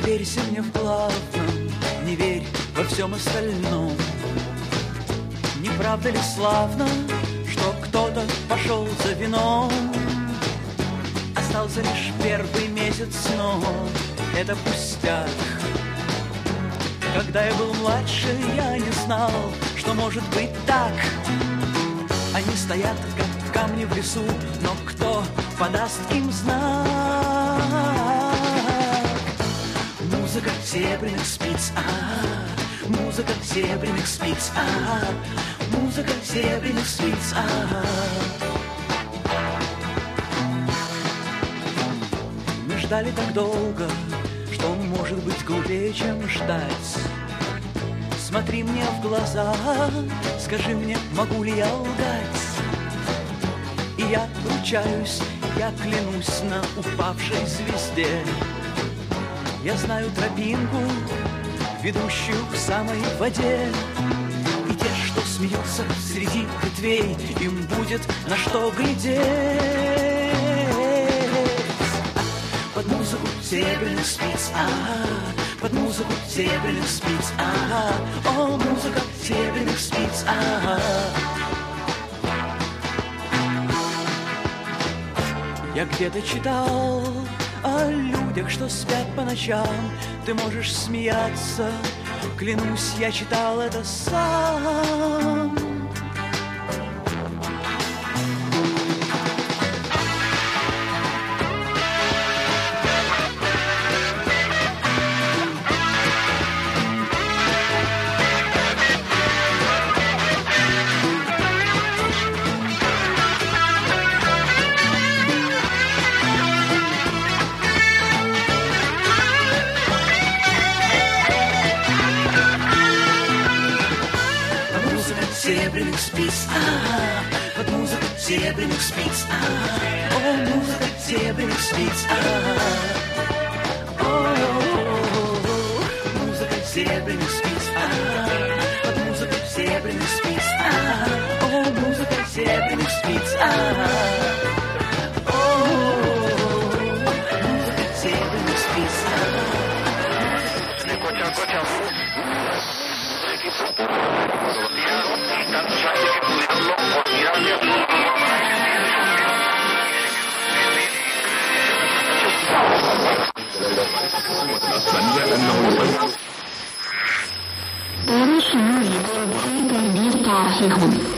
Доверься мне в главном, не верь во всем остальном. Не правда ли славно, что кто-то пошел за вином? Остался лишь первый месяц, но это пустяк. Когда я был младше, я не знал, что может быть так. Они стоят, как камни в лесу, но кто подаст им знак? Музыка серебряных спиц, музыка серебряных спиц, музыка серебряных спиц, Мы ждали так долго, что может быть глупее, чем ждать. Смотри мне в глаза, скажи мне, могу ли я лгать? И я ручаюсь, я клянусь на упавшей звезде. Я знаю тропинку, ведущую к самой воде. И те, что смеются среди ветвей, им будет на что глядеть. Под музыку серебряных спиц, под музыку серебряных спиц, о, музыка серебряных спиц, Я где-то читал о людях, что спят по ночам. Ты можешь смеяться, клянусь, я читал это сам. Серебряных спиц, под музыку серебряных спиц, о, музыка серебряных спиц, о, музыка серебряных спиц, под музыку серебряных спиц, о, музыка серебряных спиц, о, музыка серебряных спиц. 我的是一个非常理大黑红。